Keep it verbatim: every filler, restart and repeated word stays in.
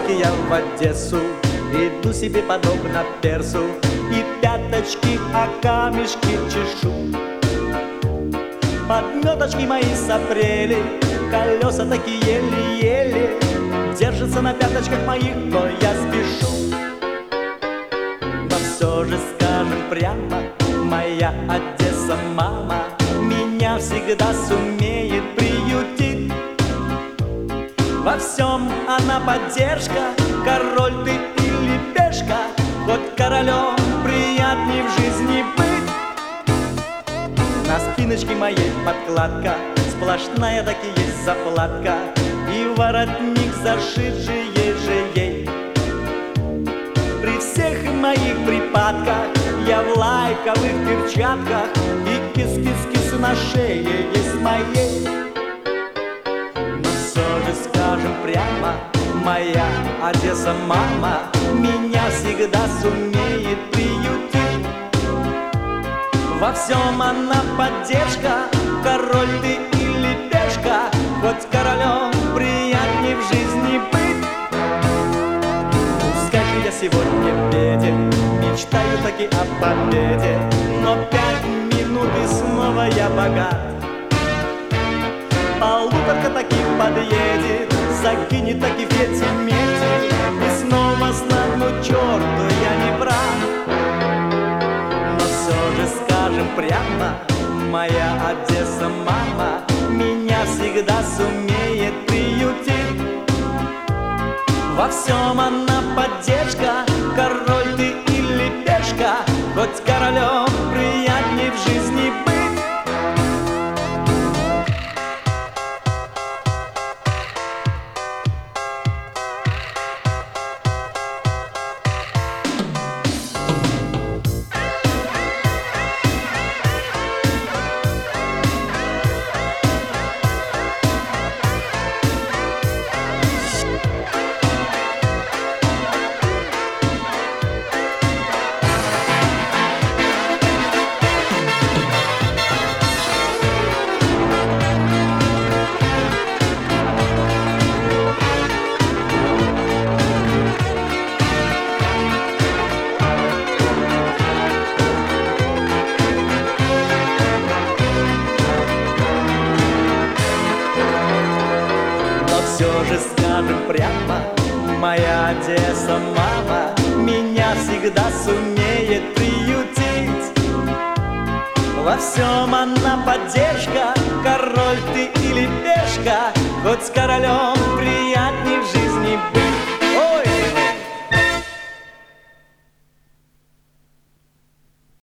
таки я в Одессу, иду себе подобно персу, и пяточки о камешки чешу. Подметочки мои сопрели, колеса такие еле-еле держатся на пяточках моих, но я спешу. Но все же скажем прямо, моя Одесса мама меня всегда сумеет приютить. Во всем она поддержка, король ты или пешка, хоть королем приятней в жизни быть. На спиночке моей подкладка, сплошная таки есть заплатка, и воротник зашитший же ей. При всех моих припадках я в лайковых перчатках, и кис-кис-кис на шее есть моей. Но все же скажем прямо, моя Одесса мама меня всегда сумеет приютить. Во всем она поддержка, король ты или пешка, хоть королем приятней в жизни быть. Пускай же я сегодня беден, мечтаю таки о победе, но пять минут и снова я богат. Полуторка таки подъедет, закинет таки в эти меди, и снова стану черту я не прав. Но все же скажем прямо, моя Одесса мама меня всегда сумеет приютить. Во всем она поддержка, король ты или пешка, хоть королем приятней в жизни быть. Все же скажем прямо, моя Одесса мама меня всегда сумеет приютить. Во всем она поддержка, король ты или пешка, хоть с королем приятель.